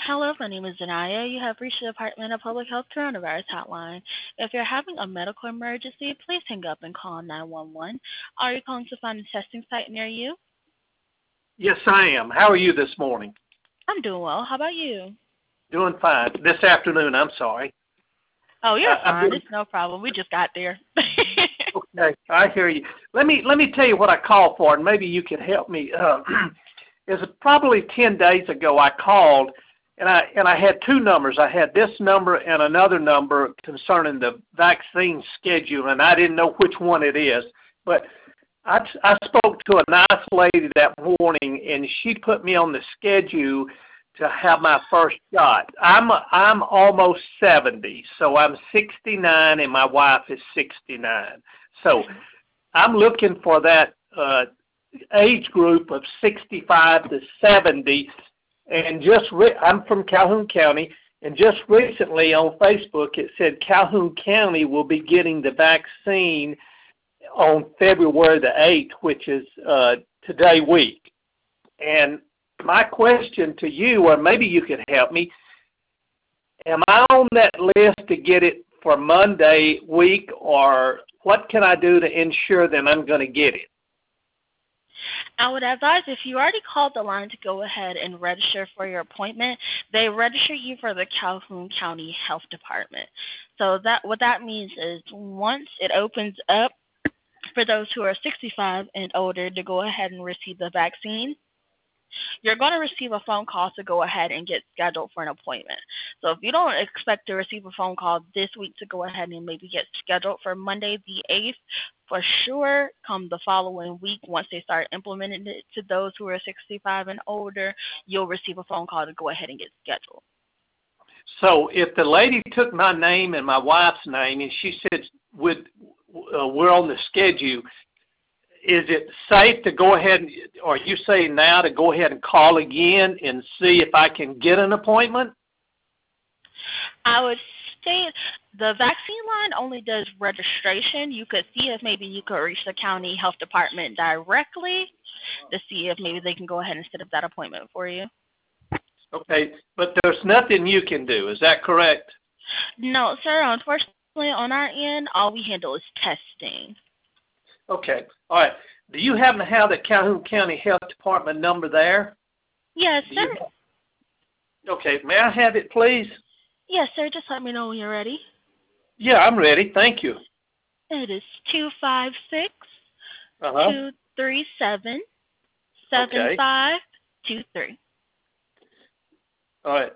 Hello, my name is Zanaya. You have reached the Department of Public Health Coronavirus Hotline. If you're having a medical emergency, please hang up and call 911. Are you calling to find a testing site near you? Yes, I am. How are you this morning? I'm doing well. How about you? Doing fine. This afternoon, I'm sorry. Oh, you're I'm fine. doing It's no problem. We just got there. okay. I hear you. Let me tell you what I called for, and maybe you can help me. It's probably 10 days ago I called, and I had two numbers. I had this number and another number concerning the vaccine schedule, and I didn't know which one it is. But I spoke to a nice lady that morning, and she put me on the schedule to have my first shot. I'm almost 70, so I'm 69, and my wife is 69. So I'm looking for that age group of 65 to 70, and I'm from Calhoun County, and just recently on Facebook it said Calhoun County will be getting the vaccine on February the 8th, which is today week. And my question to you, or maybe you could help me, am I on that list to get it for Monday week, or what can I do to ensure that I'm going to get it? I would advise if you already called the line to go ahead and register for your appointment. They register you for the Calhoun County Health Department. So what that means is once it opens up for those who are 65 and older to go ahead and receive the vaccine, you're going to receive a phone call to go ahead and get scheduled for an appointment. So if you don't expect to receive a phone call this week to go ahead and maybe get scheduled for Monday the 8th, for sure, come the following week, once they start implementing it to those who are 65 and older, you'll receive a phone call to go ahead and get scheduled. So if the lady took my name and my wife's name and she said we're on the schedule, is it safe to go ahead, or are you saying now to go ahead and call again and see if I can get an appointment? I would say the vaccine line only does registration. You could see if maybe you could reach the county health department directly to see if maybe they can go ahead and set up that appointment for you. Okay, but there's nothing you can do. Is that correct? No, sir. Unfortunately, on our end, all we handle is testing. Okay. All right. Do you happen to have the Calhoun County Health Department number there? Yes, sir. Okay. May I have it, please? Yes, sir. Just let me know when you're ready. Yeah, I'm ready. Thank you. It is 256 Uh-huh. 237 Okay. 7523. All right.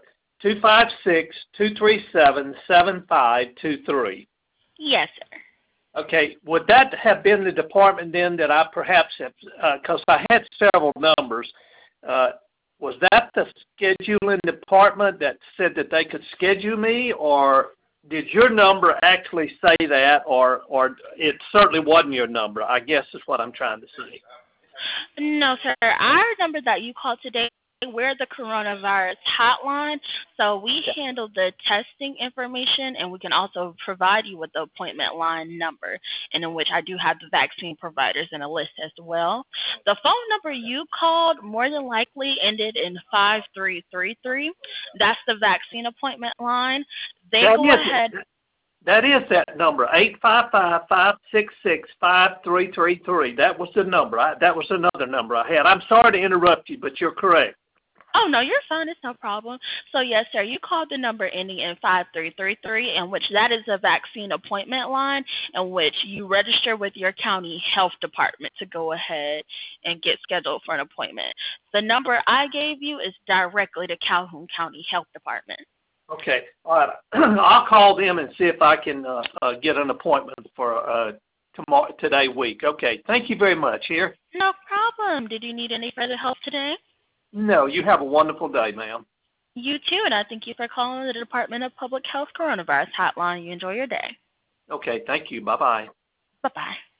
256-237-7523. Yes, sir. Okay. Would that have been the department then that I perhaps have, because I had several numbers, was that the scheduling department that said that they could schedule me, or did your number actually say that, or it certainly wasn't your number, I guess is what I'm trying to say. No, sir. Our number that you called today, we're the coronavirus hotline, so we handle the testing information, and we can also provide you with the appointment line number, and in which I do have the vaccine providers in a list as well. The phone number you called more than likely ended in 5333. That's the vaccine appointment line. They go ahead. That is that number, 855-566-5333. That was the number. That was another number I had. I'm sorry to interrupt you, but you're correct. Oh, no, you're fine. It's no problem. So, yes, sir, you called the number ending in 5333, in which that is a vaccine appointment line, in which you register with your county health department to go ahead and get scheduled for an appointment. The number I gave you is directly to Calhoun County Health Department. Okay. All right. I'll call them and see if I can get an appointment for today week. Okay. Thank you very much. Here. No problem. Did you need any further help today? No. You have a wonderful day, ma'am. You too, and I thank you for calling the Department of Public Health Coronavirus Hotline. You enjoy your day. Okay. Thank you. Bye-bye. Bye-bye.